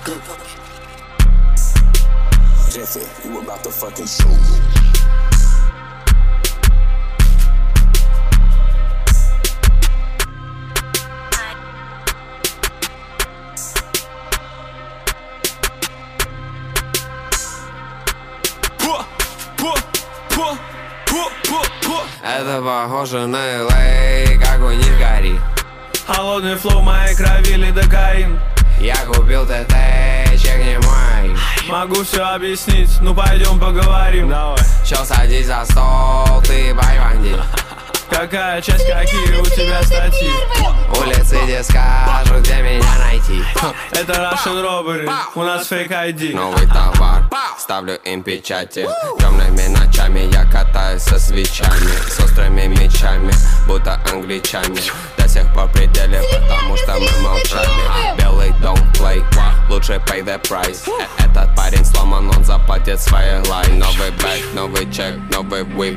Jeffy, you about to fucking show me. Это похоже на LA, как у них гори. Холодный флоу моей крови, лидокаин. Я купил ТТ, чек не мой. Могу все объяснить, ну пойдем поговорим. Давай. Чё, садись за стол, ты байванди. Какая часть, какие у тебя статьи? Улицы, где скажут, где меня найти. Это Russian Robbery, у нас фейк ID. Новый товар, ставлю им печати. Темными ночами я катаюсь со свечами, с острыми мечами, будто англичане. До сих пор в пределе, потому что мы молчали. Белый don't play, лучше pay the price. Этот парень сломан, он заплатит свои лай. Новый бэк, новый чек, новый whip,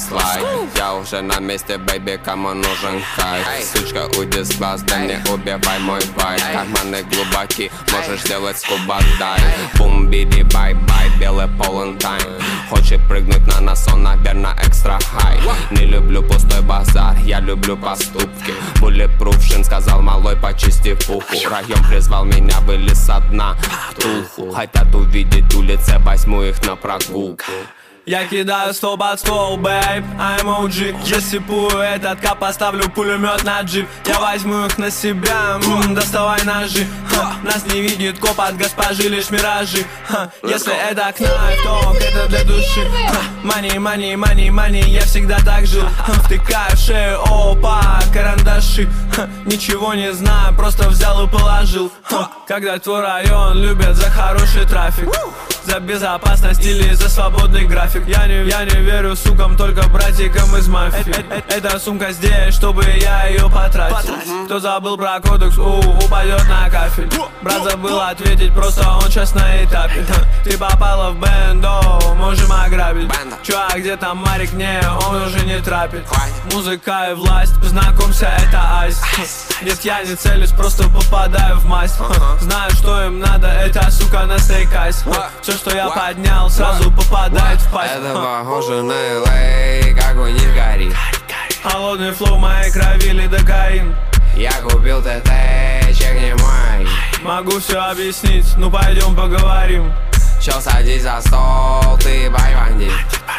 MSLI. Я уже на месте, бэйби, кому нужен кайф. Сучка, уйди с глаз, да не убивай мой вайб. Карманы глубоки, можешь сделать скуба дайв. Бум, биди, бай-бай, белый полон тайм. Хочет прыгнуть на нас, он, наверное, экстра хай. Не люблю пустой базар, я люблю поступки. Bulletproof шин, сказал малой, почисти пуху. Район призвал меня, вылез со дна в туху. Хотят увидеть улицы, возьму их на прогулку. Я кидаю стол под стол, бэйб, I'm OG. Засыпую этот кап, поставлю пулемет на джип. Я возьму их на себя, доставай ножи. Нас не видит коп от госпожи, лишь миражи. Если это кнайф, то это для души. Money, money, money, money, я всегда так жил. Втыкаю в шею, опа, карандаши. Ничего не знаю, просто взял и положил. Когда твой район любят за хороший трафик, за безопасность или за свободный график. Я не верю сукам, только братикам из мафии. Эта сумка здесь, чтобы я ее потратил. Кто забыл про кодекс, упадет на кафель. Брат забыл ответить, просто он сейчас на этапе. Ты попала в бендо, можем ограбить. Чувак, где там Марик? Не, он уже не трапит. Музыка и власть, познакомься, это айс. Нет, я не целюсь, просто попадаю в масть. Знаю, что им надо, эта сука на стейк-айс. Все, что я поднял, сразу попадает в пасть. Это похоже на LA, как у них гори. Холодный флоу моей крови, лидокаин. Я купил ТТ, чек не мой. Могу все объяснить, ну пойдем поговорим. Чё, садись за стол, ты байванди.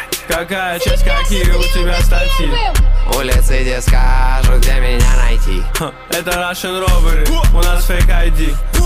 Какая часть, какие у тебя статьи? Улицы, где скажут, где меня найти. Это Russian Robbery, у нас фейк ID.